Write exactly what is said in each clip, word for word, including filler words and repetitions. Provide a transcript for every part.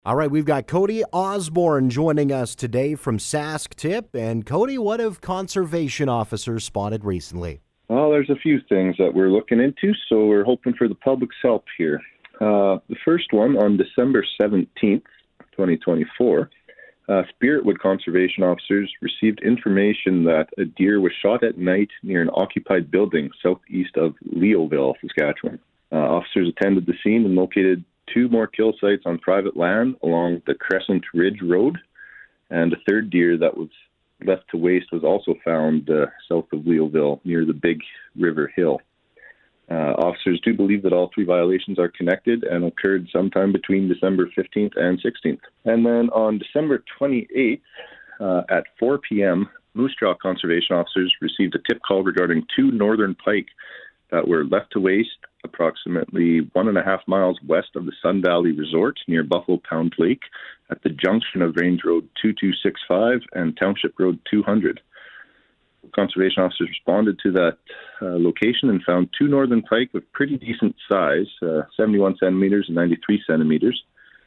All right, we've got Cody Osborne joining us today from Sask Tip. And Cody, what have conservation officers spotted recently? Well, there's a few things that we're looking into, so we're hoping for the public's help here. Uh, the first one, on December seventeenth, twenty twenty-four, uh, Spiritwood conservation officers received information that a deer was shot at night near an occupied building southeast of Leoville, Saskatchewan. Uh, officers attended the scene and located two more kill sites on private land along the Crescent Ridge Road, and a third deer that was left to waste was also found uh, south of Leoville near the Big River Hill. Uh, officers do believe that all three violations are connected and occurred sometime between December fifteenth and sixteenth. And then on December twenty-eighth uh, at four p.m., Moose Jaw conservation officers received a tip call regarding two northern pike that were left to waste approximately one and a half miles west of the Sun Valley Resort near Buffalo Pound Lake at the junction of Range Road two two six five and Township Road two hundred. Conservation officers responded to that uh, location and found two northern pike of pretty decent size, uh, seventy-one centimeters and ninety-three centimeters.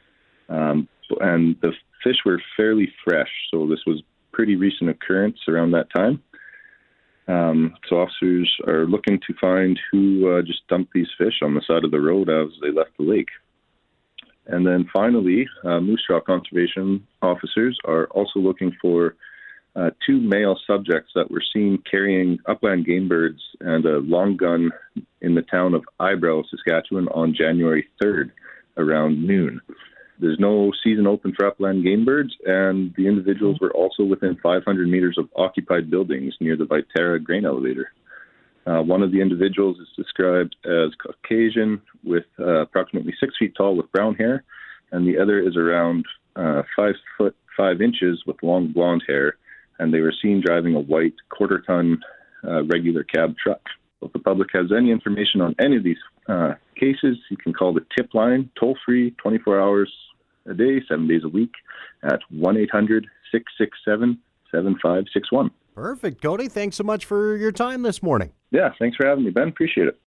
Um, and the fish were fairly fresh, so this was pretty recent occurrence around that time. Um, so officers are looking to find who uh, just dumped these fish on the side of the road as they left the lake. And then finally, uh, Moose Jaw conservation officers are also looking for uh, two male subjects that were seen carrying upland game birds and a long gun in the town of Eyebrow, Saskatchewan on January third around noon. There's no season open for upland game birds, and the individuals were also within five hundred meters of occupied buildings near the Viterra grain elevator. Uh, one of the individuals is described as Caucasian, with uh, approximately six feet tall with brown hair, and the other is around uh, five foot five inches with long blonde hair, and they were seen driving a white quarter-ton uh, regular cab truck. If the public has any information on any of these uh, cases, you can call the tip line toll-free twenty-four hours a day, seven days a week at one eight hundred six six seven seven five six one. Perfect. Cody, thanks so much for your time this morning. Yeah, thanks for having me, Ben. Appreciate it.